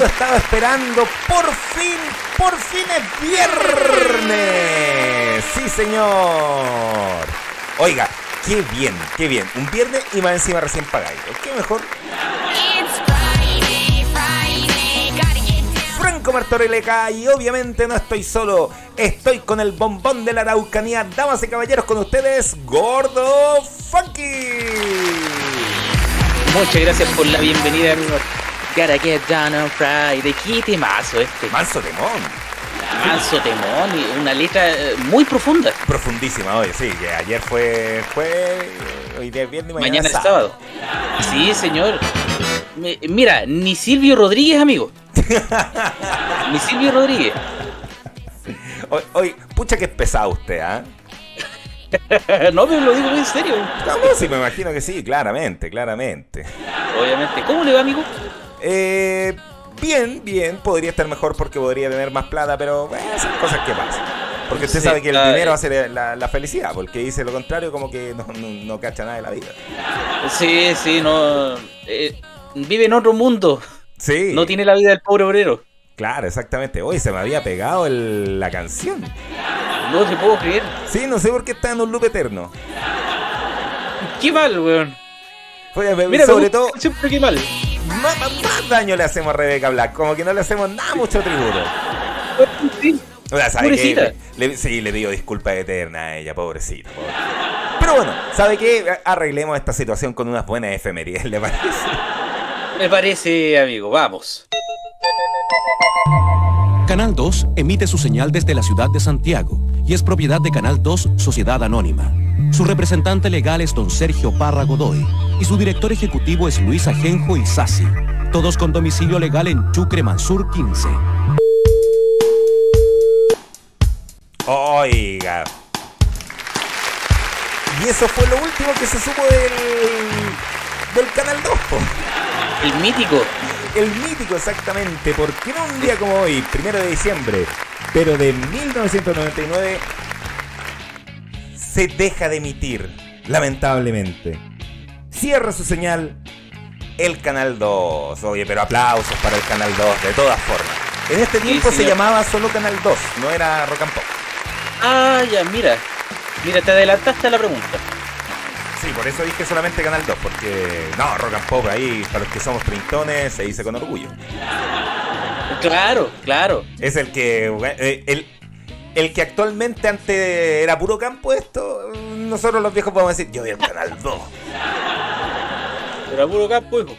mundo estaba esperando. Por fin es viernes. Sí, señor. Oiga, qué bien. Un viernes y más encima recién pagado. ¿Qué mejor? Franco Martorelleca, y obviamente no estoy solo, estoy con el bombón de la Araucanía. Damas y caballeros, con ustedes, Gordo Funky. Muchas gracias por la bienvenida, amigos. Gotta get down on Friday. ¿Qué temazo este? Manso temón Y una letra muy profunda. Profundísima, oye, sí, que ayer fue hoy día es viernes y mañana es sábado. Sí, señor. Mira, ni Silvio Rodríguez, amigo. Ni Silvio Rodríguez. Oye, pucha que es pesado usted, ¿ah? No, pero lo digo muy en serio. No, sí, me imagino que sí, claramente. Obviamente. ¿Cómo le va, amigo? Bien, podría estar mejor porque podría tener más plata, pero son cosas que pasan. Porque usted sabe que el dinero hace la felicidad, porque dice lo contrario como que no cacha nada de la vida. Sí, no. Vive en otro mundo. Sí. No tiene la vida del pobre obrero. Claro, exactamente. Hoy se me había pegado la canción. No te puedo creer. Sí, no sé por qué está en un loop eterno. Qué mal, weón. Mira, sobre todo, siempre qué mal. Más daño le hacemos a Rebeca Black. Como que no le hacemos nada mucho tributo. Sí. O sea, ¿sabe qué? Le pido disculpas eternas a ella, pobrecita. Pero bueno, ¿sabe qué? Arreglemos esta situación con unas buenas efemérides, ¿le parece? Me parece, amigo. Vamos. Canal 2 emite su señal desde la ciudad de Santiago y es propiedad de Canal 2 Sociedad Anónima. Su representante legal es don Sergio Parra Godoy y su director ejecutivo es Luis Ajenjo y Sassi, todos con domicilio legal en Chucre Mansur 15. Oiga. Y eso fue lo último que se supo del Canal 2, po. El mítico, exactamente, porque en un día como hoy, 1 de diciembre, pero de 1999, se deja de emitir, lamentablemente. Cierra su señal el Canal 2. Oye, pero aplausos para el Canal 2, de todas formas. En este tiempo se llamaba solo Canal 2, no era Rock and Pop. Ah, ya, mira, te adelantaste a la pregunta. Sí, por eso dije solamente Canal 2, porque no, Rock and Pop ahí, para los que somos trintones, se dice con orgullo. Claro. Es el que el que actualmente antes era puro campo esto, nosotros los viejos podemos decir, yo vi el Canal 2. Era puro campo, hijo.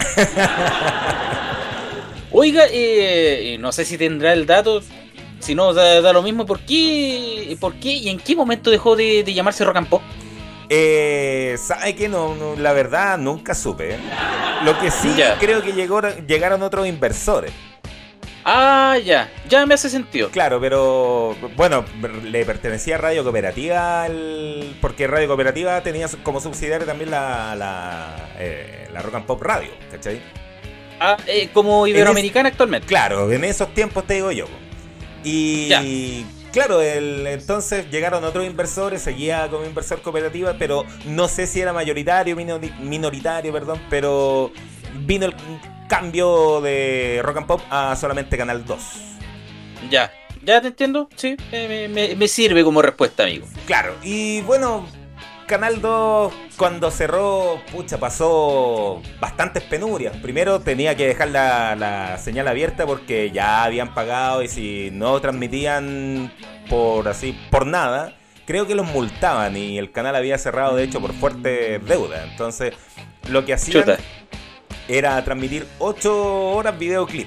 Oiga, no sé si tendrá el dato, si no, da lo mismo. ¿Por qué y en qué momento dejó de llamarse Rock and Pop? ¿Sabe qué? No, la verdad nunca supe. Lo que sí creo que llegaron otros inversores. Ah, ya me hace sentido. Claro, pero bueno, le pertenecía a Radio Cooperativa, porque Radio Cooperativa tenía como subsidiaria también la Rock and Pop Radio, ¿cachai? Como Iberoamericana actualmente. Claro, en esos tiempos te digo yo. Y claro, entonces llegaron otros inversores, seguía como inversor cooperativa, pero no sé si era mayoritario, minoritario, perdón, pero vino el cambio de Rock and Pop a solamente Canal 2. Ya te entiendo, sí, me sirve como respuesta, amigo. Claro, y bueno, Canal 2 cuando cerró, pasó bastantes penurias. Primero tenía que dejar la señal abierta porque ya habían pagado y si no transmitían por nada, creo que los multaban y el canal había cerrado de hecho por fuerte deuda. Entonces lo que hacían era transmitir 8 horas videoclip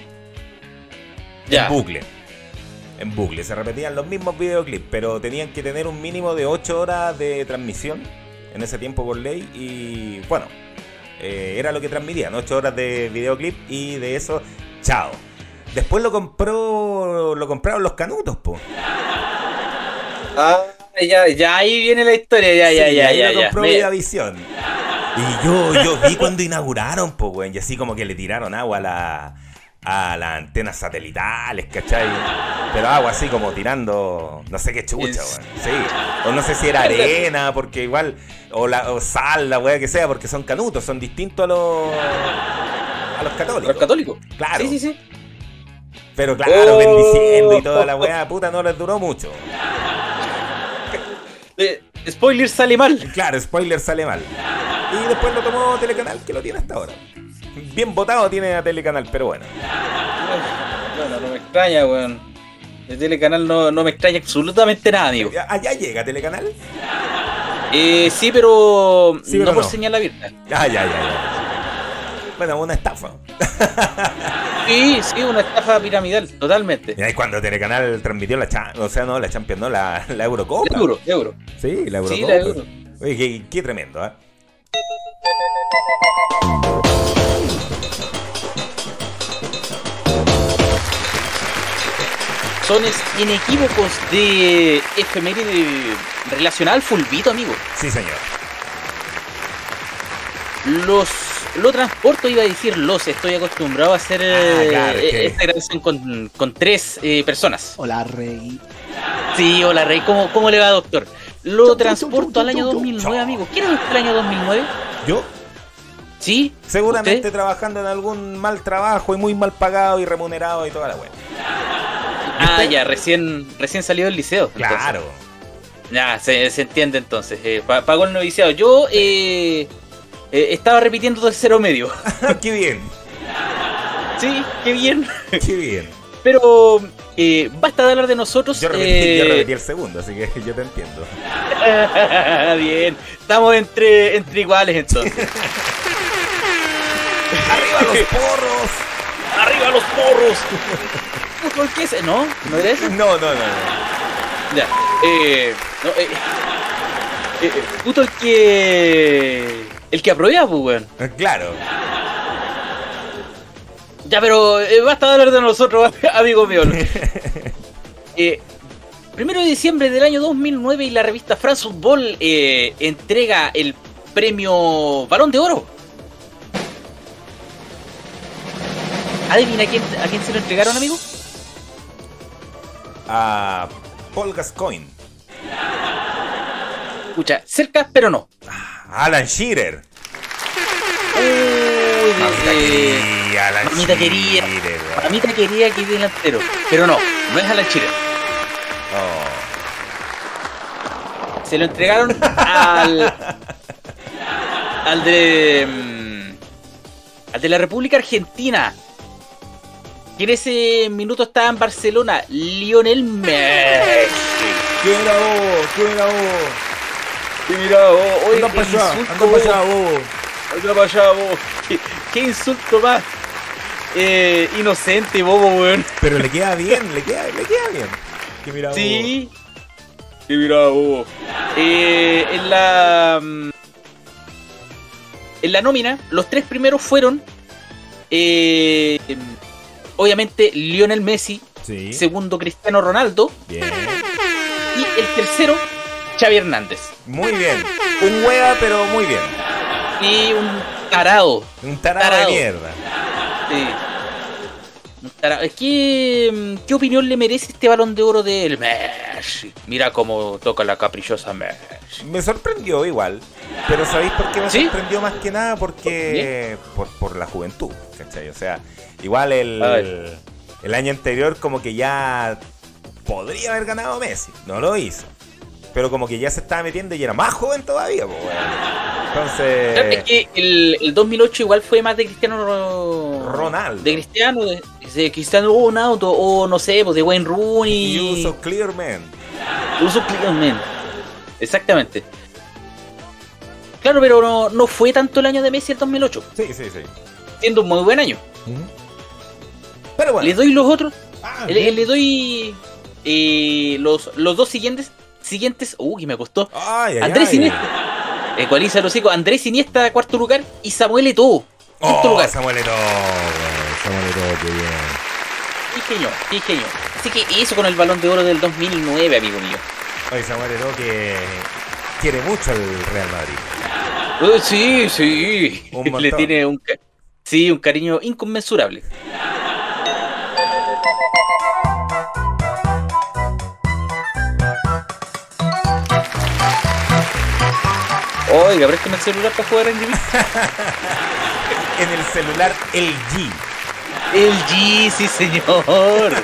en bucle, se repetían los mismos videoclips, pero tenían que tener un mínimo de 8 horas de transmisión en ese tiempo por ley y bueno, era lo que transmitían, 8 horas de videoclip y de eso, chao. Después lo compraron los canutos, po. Ya ahí viene la historia, Lo compró Vidavisión. Y yo vi cuando inauguraron, po, güey, y así como que le tiraron agua a las antenas satelitales, ¿cachai? Pero agua así como tirando, no sé qué chucha, güey. Sí, o no sé si era arena, porque igual, o sal, la weá que sea, porque son canutos, son distintos a los católicos. ¿Los católicos? Claro. Sí. Pero claro, bendiciendo y toda la weá, puta, no les duró mucho. Spoiler, sale mal. Claro, spoiler, sale mal. Y después lo tomó Telecanal, que lo tiene hasta ahora. Bien votado tiene a Telecanal, pero bueno. Bueno, no me extraña, weón. El Telecanal no me extraña absolutamente nada, amigo. ¿Allá llega Telecanal? Sí, pero pero no por no. señal abierta. Ya. Bueno, una estafa. Sí, una estafa piramidal, totalmente. Y ahí cuando Telecanal transmitió la Champions, no, la Eurocopa. Euro. Sí, la Eurocopa. Sí, la Euro. Oye, qué tremendo, ¿eh? Son inequívocos de efeméride relacional fulvito, amigo. Sí, señor. Lo transporto, iba a decir estoy acostumbrado a hacer claro, esta grabación con 3 personas. Hola, Rey. Sí, hola Rey, ¿cómo le va, doctor? Lo transporto al año 2009, amigo. ¿Quién es el año 2009? ¿Yo? ¿Sí? Seguramente ¿Usted? trabajando en algún mal trabajo y muy mal pagado y remunerado y toda la wea. Ya, recién salió del liceo. Claro. Entonces. Ya, se entiende entonces. Pagó el noviciado. Yo estaba repitiendo tercero medio. Qué bien. Sí, qué bien. Qué bien. Pero basta de hablar de nosotros. Yo repetí el segundo, así que yo te entiendo. Bien, estamos entre iguales entonces. ¡Arriba los porros! ¡Arriba los porros! ¿Por qué ese? ¿No? ¿No era eso? No. Ya. Puto el que aprueba, pues, weón. Claro. Ya, pero basta de hablar de nosotros, amigos míos. 1 de diciembre del año 2009 y la revista France Football entrega el premio Balón de Oro. ¿Adivina a quién se lo entregaron, amigo? A Paul Gascoigne. Escucha, cerca, pero no. Alan Shearer. Mamita quería que delantero. Pero no es Alan Shearer. Se lo entregaron al de la República Argentina, que en ese minuto estaba en Barcelona, Lionel Messi. ¿Quién era vos? Mira, Anda para allá, vos. ¿Qué insulto más inocente, bobo, weón. Pero le queda bien, le queda bien. Que mira, Sí. Que mira, bobo. En la nómina, los 3 primeros fueron obviamente Lionel Messi, sí. segundo Cristiano Ronaldo, Bien. y el tercero Xavi Hernández. Muy bien. Un hueva, pero muy bien. Y un tarado. Un tarado de mierda. Sí. Un tarado. ¿Qué opinión le merece este Balón de Oro del Messi? Mira cómo toca la caprichosa Messi. Me sorprendió igual. Pero ¿sabéis por qué me ¿Sí? sorprendió más que nada? Porque por la juventud, ¿cachai? O sea, igual el año anterior como que ya podría haber ganado Messi. No lo hizo. Pero como que ya se estaba metiendo y era más joven todavía, pues, bueno. Entonces... Claro, es que el 2008 igual fue más de Cristiano Ronaldo. De Cristiano Ronaldo, o no sé, pues de Wayne Rooney. Uso Clearman. Exactamente. Claro, pero no fue tanto el año de Messi el 2008. Sí. Siendo un muy buen año. Pero bueno. Le doy los otros. Bien. Le doy los dos siguientes. Que me costó. Andrés Iniesta. Ecualiza los hijos. Andrés Iniesta, cuarto lugar. Y Samuel Eto'o, quinto lugar. Samuel Eto'o, qué bien. Qué genio. Así que eso con el Balón de Oro del 2009, amigo mío. Oye, Samuel Eto'o que quiere mucho al Real Madrid. Sí. Un montón. Le tiene un cariño inconmensurable. Oiga, préstame el celular para jugar en G. En el celular LG. El G, sí señor.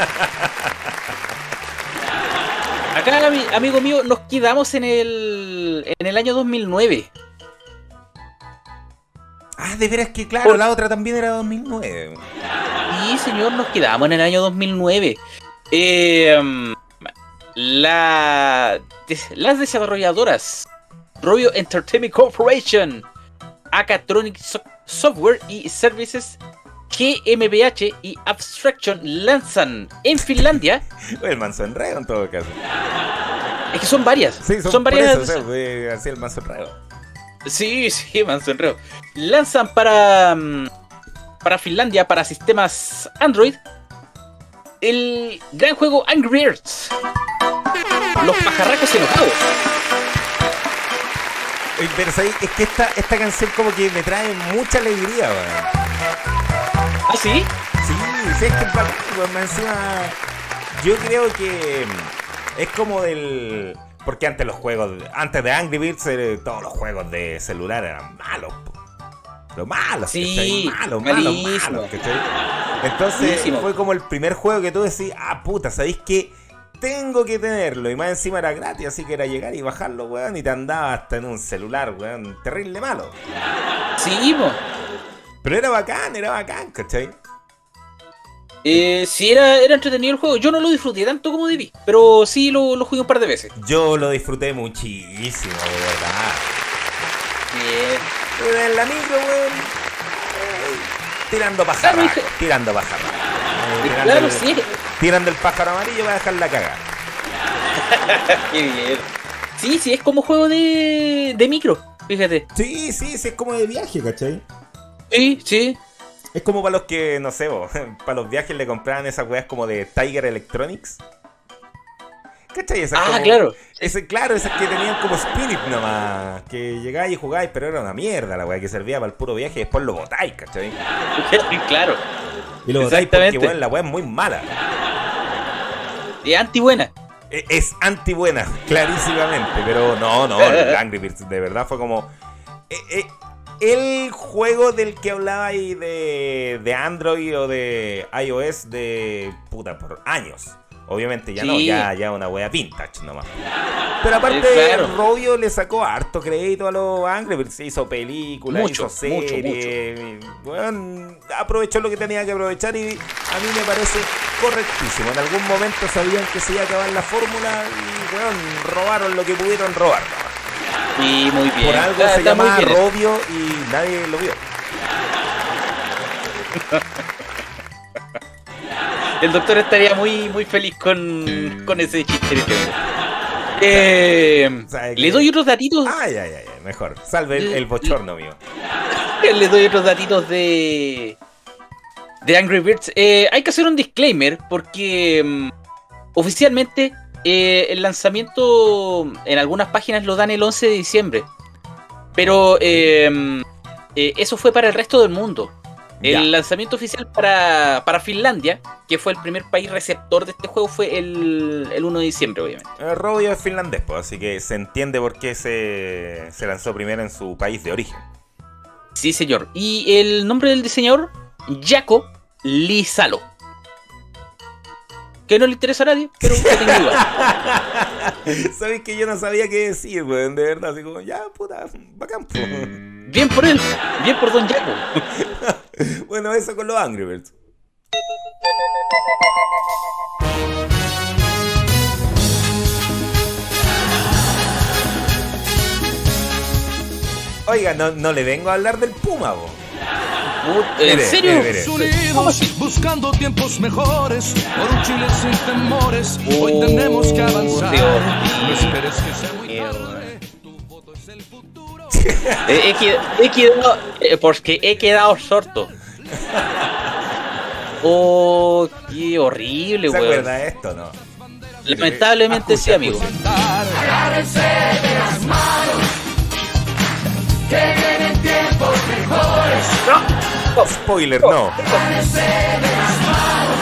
Acá, amigo mío, nos quedamos en el año 2009. Ah, de veras que claro, la otra también era 2009. Sí, señor, nos quedamos en el año 2009. Las desarrolladoras Rovio Entertainment Corporation, Acatronic Software y Services, GmbH y Abstraction lanzan en Finlandia. El manso enredo en todo caso. Es que son varias. Sí, son varias. Eso, así el manso enredo. Sí, manso enredo. Lanzan para Finlandia, para sistemas Android, el gran juego Angry Birds. Los pajarracos enojados. Pero es que esta canción como que me trae mucha alegría, weón. ¿Ah, sí? Sí, es que es bacán, weón. Encima, yo creo que es como del... Porque antes de Angry Birds, todos los juegos de celular eran malos, po. Lo malo, sí, malo, malísimo. Entonces malísimo. Fue como el primer juego que tú decís, puta, ¿sabéis qué? Tengo que tenerlo. Y más encima era gratis, así que era llegar y bajarlo, weón. Y te andaba hasta en un celular, weón. Terrible malo. Sí, po. Pero era bacán, ¿cachai? Sí, era entretenido el juego. Yo no lo disfruté tanto como debí, pero sí lo jugué un par de veces. Yo lo disfruté muchísimo, de verdad. Bien. En la micro, weón. Tirando pajarracos. Claro, sí. Tirando el pájaro amarillo para dejar la cagada. Qué bien. Sí, es como juego de micro, fíjate. Sí, es como de viaje, ¿cachai? Sí. Es como para los que, no sé, para los viajes le compraban esas weas como de Tiger Electronics. ¿Cachai? Esas como, claro. Esas que tenían como Spirit nomás. Que llegáis y jugáis, pero era una mierda la wea que servía para el puro viaje y después lo botáis, ¿cachai? Claro. Y lo botáis porque, weón, la wea es muy mala. Es anti-buena. Es anti-buena, clarísimamente. Pero no, el Angry Birds de verdad fue como... el juego del que hablaba ahí de Android o de iOS de puta por años. Obviamente ya sí. No, ya una wea vintage nomás. Pero aparte, claro. Rovio le sacó harto crédito a los Angry Birds. Hizo películas, hizo series. Bueno, aprovechó lo que tenía que aprovechar y a mí me parece correctísimo. En algún momento sabían que se iba a acabar la fórmula y bueno, robaron lo que pudieron robar. Y muy bien. Por algo se llamaba Rovio y nadie lo vio. El doctor estaría muy feliz con ese chiste. Le doy otros datitos. Ay, mejor. Salve el bochorno mío. Le doy otros datitos de Angry Birds. Hay que hacer un disclaimer porque oficialmente el lanzamiento en algunas páginas lo dan el 11 de diciembre. Pero eso fue para el resto del mundo. El lanzamiento oficial para Finlandia, que fue el primer país receptor de este juego, fue el 1 de diciembre, obviamente. Rovio es finlandés, pues, así que se entiende por qué se lanzó primero en su país de origen. Sí, señor. Y el nombre del diseñador, Jaakko Lisalo. Que no le interesa a nadie, pero que tenga igual. Sabes que yo no sabía qué decir, weón, de verdad. Así como, ya, puta, bacán. Bien por él, bien por Don Jaakko. Bueno, eso con los Angry Birds. Oiga, no le vengo a hablar del Puma, vos. ¿En serio? Unidos, buscando tiempos mejores, por un Chile sin temores, hoy tenemos que avanzar. No esperes que sea muy tarde, tu voto es el futuro. Porque he quedado sordo. Oh, qué horrible, weón. ¿Se acuerda de esto, no? Lamentablemente sí, amigo. Agárrense de las manos, que vienen tiempos mejores. No, spoiler, no. Agárrense de las manos,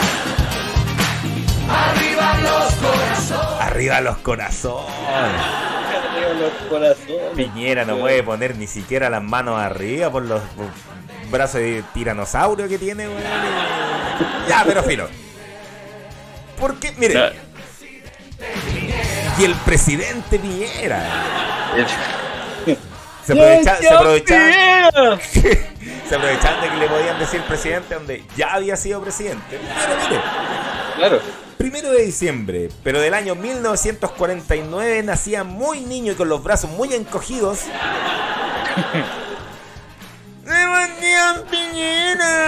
arriba los corazones. Arriba los corazones. Arriba los corazones. Piñera no puede poner ni siquiera las manos arriba por los brazos de tiranosaurio que tiene, weón. Ya, pero filo. Porque, mire. Y el presidente Piñera. Se aprovechaban de que le podían decir presidente donde ya había sido presidente. Pero mire. Claro. 1 de diciembre, pero del año 1949, nacía muy niño y con los brazos muy encogidos. ¡Sebastián Piñera!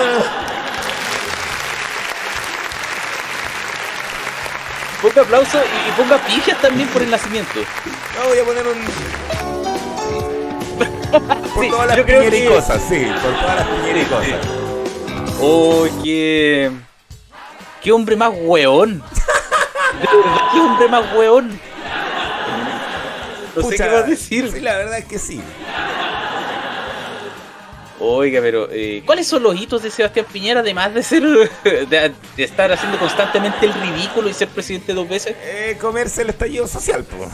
Ponga aplauso y ponga pifias también por el nacimiento. No, voy a poner un... por Sí, todas las yo creo piñericosas, sí, por todas las piñericosas. Oh, qué hombre más hueón. De verdad, qué hombre más hueón. No sé Pucha, qué más decir. Sí, la verdad es que sí. Oiga, pero ¿cuáles son los hitos de Sebastián Piñera además de ser de estar haciendo constantemente el ridículo y ser presidente 2 veces? Comerse el estallido social, pues.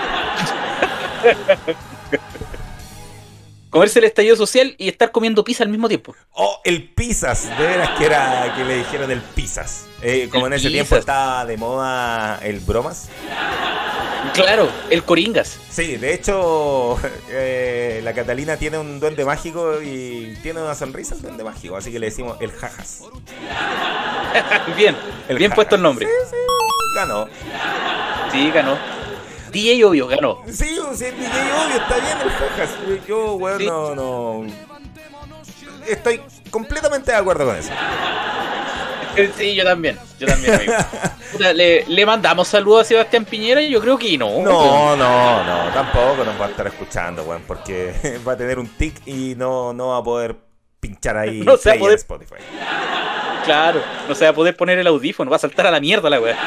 Comerse el estallido social y estar comiendo pizza al mismo tiempo. Oh, el pizzas, de veras que era que le dijeron el pizzas. Como en ese pizzas. tiempo estaba de moda el bromas. Claro, el coringas. Sí, de hecho, la Catalina tiene un duende mágico y tiene una sonrisa el duende mágico, así que le decimos el jajas. Bien, El bien jajas. puesto el nombre. Sí, ganó. Sí, ganó. DJ Obvio ganó. Sí, o sea, el DJ obvio, está bien el jajas. Yo, weón, Sí. no. Estoy completamente de acuerdo con eso. Sí, yo también, amigo. Puta, ¿le mandamos saludos a Sebastián Piñera? Yo creo que no. No, tampoco nos va a estar escuchando, weón, porque va a tener un tic y no va a poder pinchar ahí No se va a play poder- en Spotify. Claro, no se va a poder poner el audífono, va a saltar a la mierda la weá.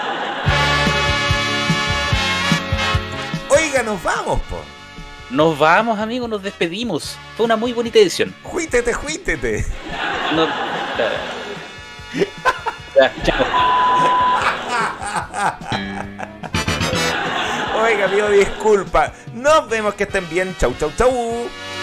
Oiga, nos vamos, po. Nos vamos, amigos, nos despedimos. Fue una muy bonita edición. Juítete. No, ya, chao. Oiga, pido disculpa. Nos vemos, que estén bien. Chau.